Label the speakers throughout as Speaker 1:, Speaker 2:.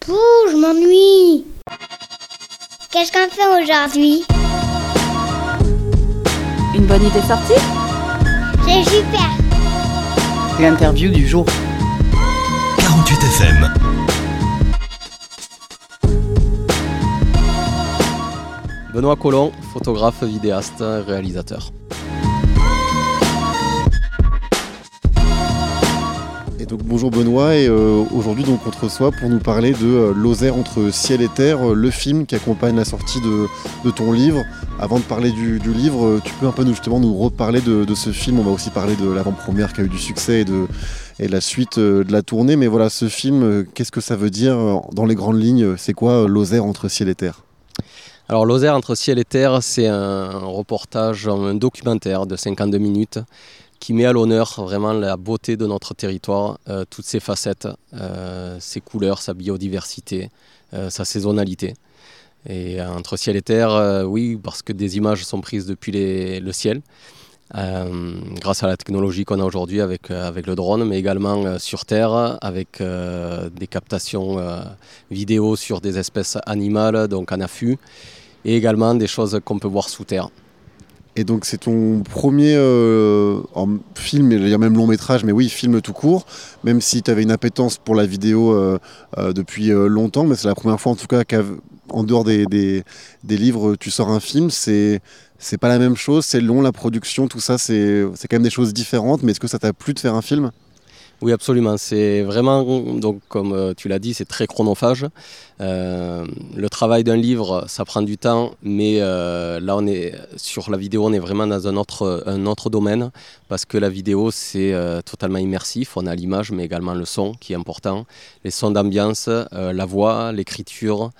Speaker 1: Je m'ennuie. Qu'est-ce qu'on fait aujourd'hui?
Speaker 2: Une bonne idée sortie?
Speaker 1: C'est super.
Speaker 2: L'interview du jour.
Speaker 3: 48 FM.
Speaker 4: Benoît Collomb, photographe, vidéaste, réalisateur.
Speaker 5: Et donc bonjour Benoît, et aujourd'hui donc on te reçoit pour nous parler de Lozère entre ciel et terre, le film qui accompagne la sortie de ton livre. Avant de parler du livre, tu peux un peu nous reparler de ce film. On va aussi parler de l'avant-première qui a eu du succès et de la suite de la tournée. Mais voilà, ce film, qu'est-ce que ça veut dire dans les grandes lignes? C'est quoi Lozère entre ciel et terre?
Speaker 4: Alors Lozère entre ciel et terre, c'est un reportage, un documentaire de 52 minutes qui met à l'honneur vraiment la beauté de notre territoire, toutes ses facettes, ses couleurs, sa biodiversité, sa saisonnalité. Et entre ciel et terre, oui, parce que des images sont prises depuis le ciel, grâce à la technologie qu'on a aujourd'hui avec le drone, mais également sur terre avec des captations vidéo sur des espèces animales, donc en affût, et également des choses qu'on peut voir sous terre.
Speaker 5: Et donc c'est ton premier film, il y a même long métrage, mais oui, film tout court, même si tu avais une appétence pour la vidéo depuis longtemps, mais c'est la première fois en tout cas qu'en dehors des livres, tu sors un film. C'est pas la même chose, c'est long, la production, tout ça, c'est quand même des choses différentes, mais est-ce que ça t'a plu de faire un film ?
Speaker 4: Oui, absolument. C'est vraiment, donc, comme tu l'as dit, c'est très chronophage. Le travail d'un livre, ça prend du temps, mais là, sur la vidéo, on est vraiment dans un autre domaine, parce que la vidéo, c'est totalement immersif. On a l'image, mais également le son, qui est important. Les sons d'ambiance, la voix, l'écriture,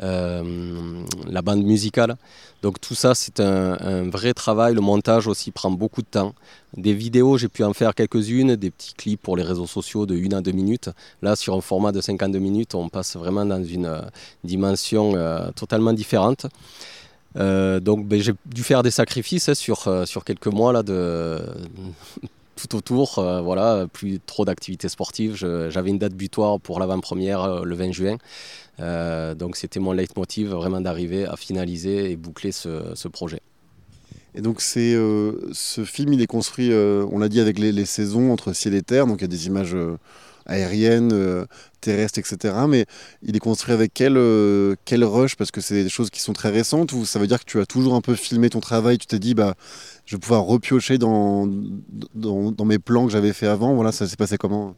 Speaker 4: la bande musicale. Donc tout ça, c'est un vrai travail. Le montage aussi prend beaucoup de temps. Des vidéos, j'ai pu en faire quelques-unes, des petits clips pour les réseaux sociaux de 1 à 2 minutes. Là, sur un format de 52 minutes, on passe vraiment dans une dimension totalement différente. Donc j'ai dû faire des sacrifices sur quelques mois là, tout autour, voilà, plus trop d'activités sportives. J'avais une date butoir pour l'avant-première le 20 juin. Donc c'était mon leitmotiv vraiment d'arriver à finaliser et boucler ce projet.
Speaker 5: Et donc ce film, il est construit, on l'a dit, avec les saisons entre ciel et terre, donc il y a des images aériennes, terrestres, etc. Mais il est construit avec quel rush? Parce que c'est des choses qui sont très récentes, ou ça veut dire que tu as toujours un peu filmé ton travail, tu t'es dit, je vais pouvoir repiocher dans mes plans que j'avais fait avant. Voilà, ça s'est passé comment?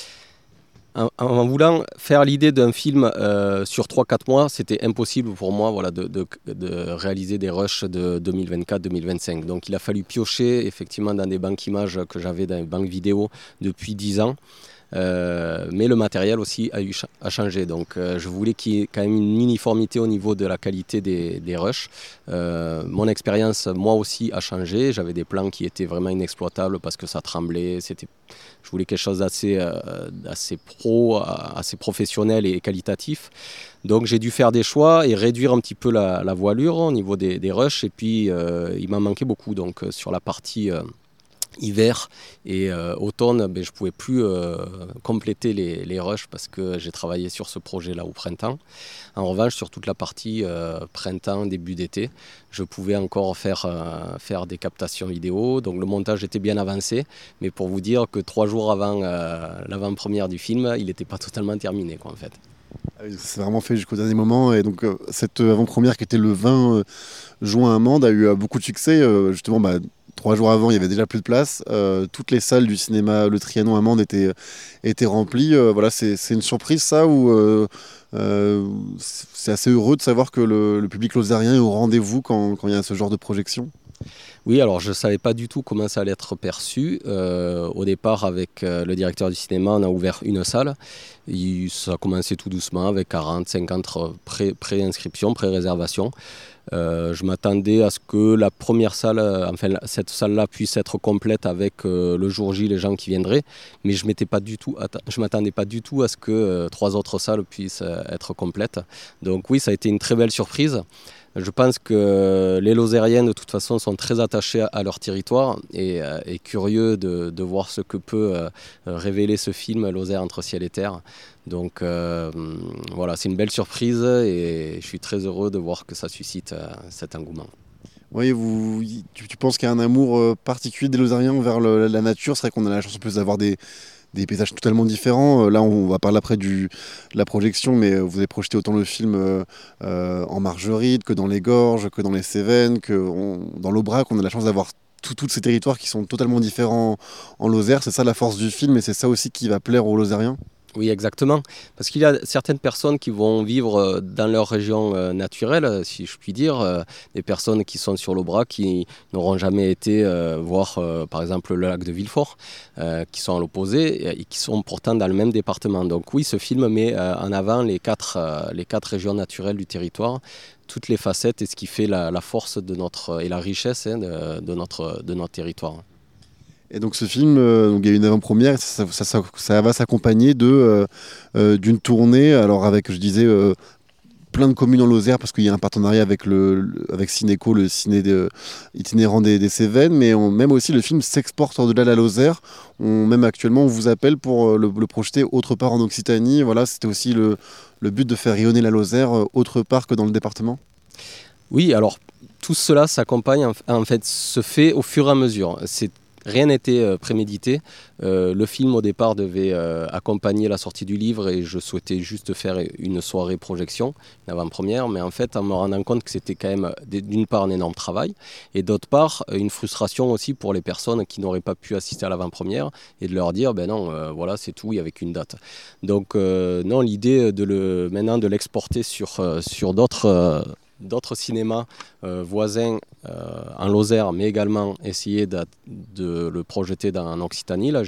Speaker 4: En voulant faire l'idée d'un film sur 3-4 mois, c'était impossible pour moi, voilà, de réaliser des rushs de 2024-2025. Donc il a fallu piocher effectivement dans des banques images que j'avais dans les banques vidéo depuis 10 ans. Mais le matériel aussi a changé, donc je voulais qu'il y ait quand même une uniformité au niveau de la qualité des rushs. Mon expérience, moi aussi, a changé. J'avais des plans qui étaient vraiment inexploitables parce que ça tremblait. Je voulais quelque chose d'assez pro, assez professionnel et qualitatif. Donc j'ai dû faire des choix et réduire un petit peu la voilure au niveau des rushs. Et puis il m'en manquait beaucoup, donc sur la partie hiver et automne, je ne pouvais plus compléter les rushs parce que j'ai travaillé sur ce projet-là au printemps. En revanche, sur toute la partie printemps, début d'été, je pouvais encore faire des captations vidéo. Donc le montage était bien avancé, mais pour vous dire que 3 jours avant l'avant-première du film, il n'était pas totalement terminé, en fait.
Speaker 5: C'est vraiment fait jusqu'au dernier moment, et donc cette avant-première qui était le 20 juin à Mende a eu beaucoup de succès. Justement, 3 jours avant, il y avait déjà plus de place. Toutes les salles du cinéma Le Trianon à Mende étaient remplies. Voilà, c'est une surprise, ça, ou c'est assez heureux de savoir que le public lozérien est au rendez-vous quand il y a ce genre de projection?
Speaker 4: Oui, alors je ne savais pas du tout comment ça allait être perçu. Au départ, avec le directeur du cinéma, on a ouvert une salle. Ça a commencé tout doucement avec 40, 50 pré-inscriptions, pré-réservations. Je m'attendais à ce que la première salle, cette salle-là puisse être complète avec le jour J, les gens qui viendraient. Mais je m'attendais pas du tout à ce que 3 autres salles puissent être complètes. Donc oui, ça a été une très belle surprise. Je pense que les Lozériens, de toute façon, sont très attachés à leur territoire et curieux de voir ce que peut révéler ce film, Lozère entre ciel et terre. Donc voilà, c'est une belle surprise et je suis très heureux de voir que ça suscite cet engouement.
Speaker 5: Oui, tu penses qu'il y a un amour particulier des Lozériens vers la nature? C'est vrai qu'on a la chance en plus d'avoir des paysages totalement différents. Là, on va parler après de la projection, mais vous avez projeté autant le film en Margeride que dans les Gorges, que dans les Cévennes, dans l'Aubrac. On a la chance d'avoir tous ces territoires qui sont totalement différents en Lozère. C'est ça la force du film et c'est ça aussi qui va plaire aux Lozériens.
Speaker 4: Oui, exactement. Parce qu'il y a certaines personnes qui vont vivre dans leur région naturelle, si je puis dire, des personnes qui sont sur l'Aubrac, qui n'auront jamais été voir, par exemple, le lac de Villefort, qui sont à l'opposé et qui sont pourtant dans le même département. Donc oui, ce film met en avant les quatre régions naturelles du territoire, toutes les facettes et ce qui fait la force et la richesse de notre territoire.
Speaker 5: Et donc ce film, il y a une avant-première, et ça va s'accompagner d'une tournée, alors avec, je disais, plein de communes en Lozère, parce qu'il y a un partenariat avec Cinéco, le ciné itinérant des Cévennes, mais même aussi le film s'exporte au-delà de la Lozère. Même actuellement, on vous appelle pour le projeter autre part en Occitanie. Voilà, c'était aussi le but de faire rayonner la Lozère autre part que dans le département.
Speaker 4: Oui, alors tout cela s'accompagne, en fait, se fait au fur et à mesure. Rien n'était prémédité. Le film au départ devait accompagner la sortie du livre et je souhaitais juste faire une soirée projection, une avant-première, mais en fait en me rendant compte que c'était quand même d'une part un énorme travail et d'autre part une frustration aussi pour les personnes qui n'auraient pas pu assister à l'avant-première et de leur dire ben non, voilà c'est tout, il n'y avait qu'une date. Donc non, l'idée maintenant de l'exporter sur d'autres cinémas voisins en Lozère, mais également essayer de le projeter en Occitanie. Là,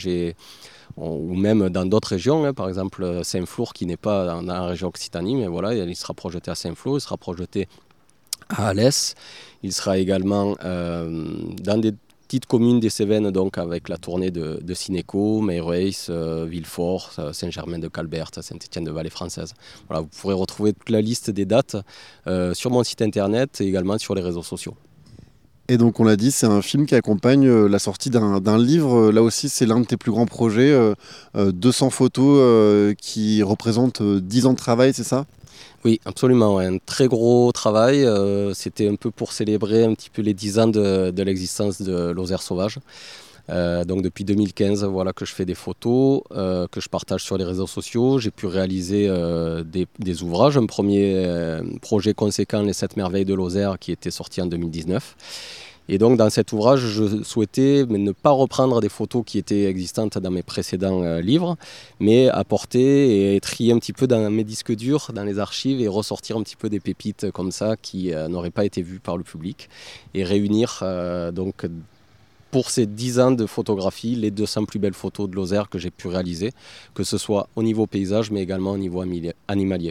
Speaker 4: ou même dans d'autres régions, par exemple Saint-Flour qui n'est pas dans la région Occitanie, mais voilà, il sera projeté à Saint-Flour, il sera projeté à Alès, il sera également dans des petites communes des Cévennes, donc avec la tournée de Cinéco, Meyrueis, Villefort, Saint-Germain-de-Calbert, Saint-Étienne-de-Vallée-Française. Voilà, vous pourrez retrouver toute la liste des dates sur mon site internet et également sur les réseaux sociaux.
Speaker 5: Et donc on l'a dit, c'est un film qui accompagne la sortie d'un livre. Là aussi, c'est l'un de tes plus grands projets. 200 photos qui représentent 10 ans de travail, c'est ça ?
Speaker 4: Oui, absolument. Ouais. Un très gros travail. C'était un peu pour célébrer un petit peu les 10 ans de l'existence de Lozère Sauvage. Donc depuis 2015, voilà que je fais des photos, que je partage sur les réseaux sociaux. J'ai pu réaliser des ouvrages. Un premier projet conséquent, Les 7 merveilles de Lozère, qui était sorti en 2019. Et donc dans cet ouvrage, je souhaitais ne pas reprendre des photos qui étaient existantes dans mes précédents livres, mais apporter et trier un petit peu dans mes disques durs, dans les archives, et ressortir un petit peu des pépites comme ça qui n'auraient pas été vues par le public, et réunir donc pour ces 10 ans de photographie, les 200 plus belles photos de Lozère que j'ai pu réaliser, que ce soit au niveau paysage, mais également au niveau animalier.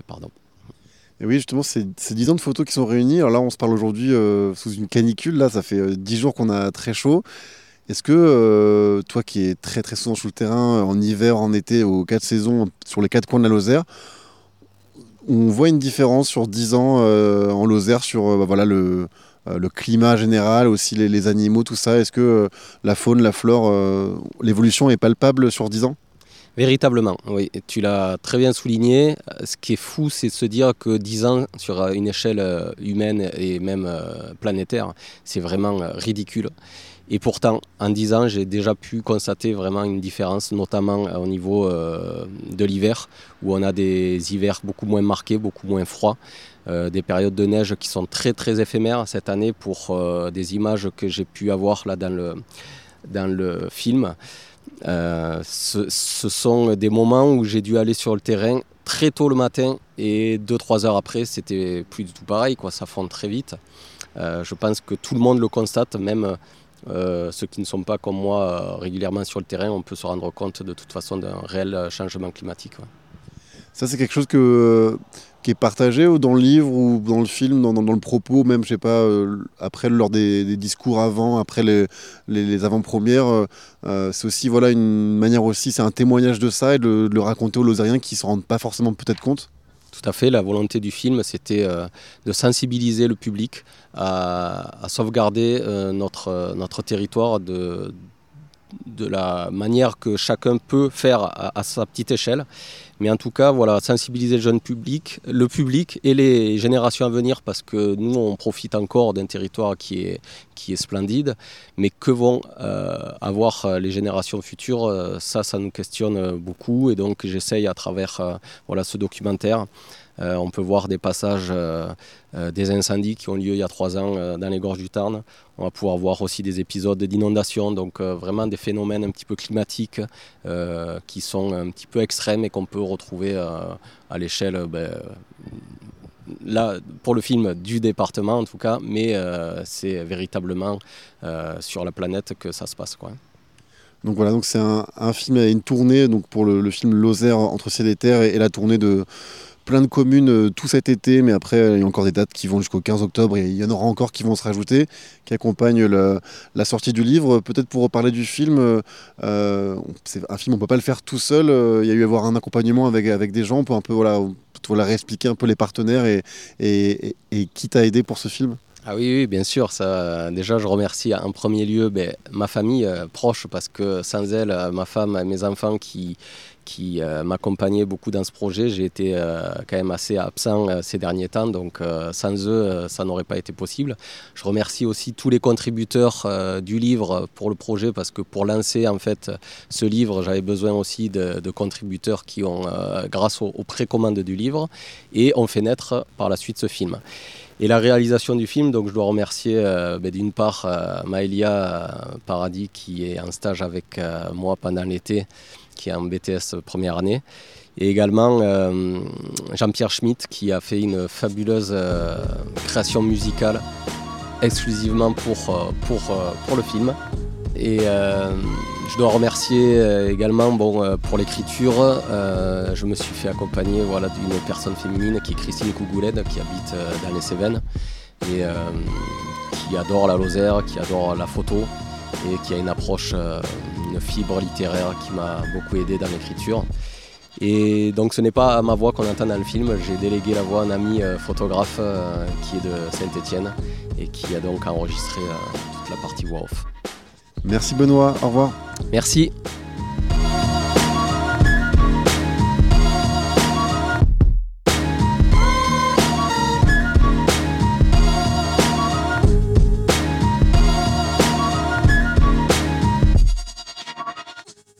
Speaker 5: Et oui, justement, c'est 10 ans de photos qui sont réunies. Alors là, on se parle aujourd'hui sous une canicule. Là, ça fait 10 jours qu'on a très chaud. Est-ce que toi qui es très très souvent sur le terrain, en hiver, en été, aux 4 saisons, sur les 4 coins de la Lozère, on voit une différence sur 10 ans en Lozère sur voilà, le climat général, aussi les animaux, tout ça? Est-ce que la faune, la flore, l'évolution est palpable sur 10 ans?
Speaker 4: Véritablement, oui. Tu l'as très bien souligné. Ce qui est fou, c'est de se dire que 10 ans sur une échelle humaine et même planétaire, c'est vraiment ridicule. Et pourtant, en 10 ans, j'ai déjà pu constater vraiment une différence, notamment au niveau de l'hiver, où on a des hivers beaucoup moins marqués, beaucoup moins froids, des périodes de neige qui sont très très éphémères cette année pour des images que j'ai pu avoir là dans le film. Ce sont des moments où j'ai dû aller sur le terrain très tôt le matin et 2-3 heures après, c'était plus du tout pareil, quoi. Ça fond très vite. Je pense que tout le monde le constate, même ceux qui ne sont pas comme moi régulièrement sur le terrain, on peut se rendre compte de toute façon d'un réel changement climatique. Ouais.
Speaker 5: Ça, c'est quelque chose qui est partagé ou dans le livre ou dans le film, dans le propos, même, je sais pas, après, lors des discours avant, après les avant-premières. C'est aussi, voilà, une manière aussi, c'est un témoignage de ça et de le raconter aux Lozériens qui ne se rendent pas forcément peut-être compte.
Speaker 4: Tout à fait, la volonté du film, c'était de sensibiliser le public à sauvegarder notre territoire de la manière que chacun peut faire à sa petite échelle, Mais en tout cas, voilà, sensibiliser le public et les générations à venir, parce que nous, on profite encore d'un territoire qui est splendide, mais que vont avoir les générations futures, ça nous questionne beaucoup. Et donc, j'essaye à travers ce documentaire. On peut voir des passages des incendies qui ont lieu il y a 3 ans dans les gorges du Tarn. On va pouvoir voir aussi des épisodes d'inondation, donc vraiment des phénomènes un petit peu climatiques qui sont un petit peu extrêmes et qu'on peut retrouver à l'échelle, là, pour le film du département en tout cas, mais c'est véritablement sur la planète que ça se passe, quoi.
Speaker 5: Donc voilà, donc c'est un film et une tournée donc pour le film Lozère entre ciel et terre et la tournée de plein de communes tout cet été, mais après il y a encore des dates qui vont jusqu'au 15 octobre et il y en aura encore qui vont se rajouter, qui accompagnent la sortie du livre. Peut-être pour reparler du film, c'est un film, on ne peut pas le faire tout seul, il y a eu à avoir un accompagnement avec des gens, on peut un peu réexpliquer un peu les partenaires et qui t'a aidé pour ce film.
Speaker 4: Ah oui, bien sûr. Ça, déjà, je remercie en premier lieu ma famille proche, parce que sans elle, ma femme et mes enfants qui m'accompagnaient beaucoup dans ce projet, j'ai été quand même assez absent ces derniers temps, donc sans eux, ça n'aurait pas été possible. Je remercie aussi tous les contributeurs du livre pour le projet, parce que pour lancer en fait ce livre, j'avais besoin aussi de contributeurs qui ont, grâce aux précommandes du livre, et ont fait naître par la suite ce film. Et la réalisation du film, donc je dois remercier d'une part Maëlia Paradis, qui est en stage avec moi pendant l'été, qui est en BTS première année, et également Jean-Pierre Schmitt, qui a fait une fabuleuse création musicale exclusivement pour le film. Et je dois remercier également pour l'écriture. Je me suis fait accompagner d'une personne féminine qui est Christine Cougoulède, qui habite dans les Cévennes et qui adore la Lozère, qui adore la photo et qui a une approche, une fibre littéraire qui m'a beaucoup aidé dans l'écriture. Et donc ce n'est pas ma voix qu'on entend dans le film, j'ai délégué la voix à un ami photographe qui est de Saint-Étienne et qui a donc enregistré toute la partie voix off.
Speaker 5: Merci Benoît, au revoir.
Speaker 4: Merci.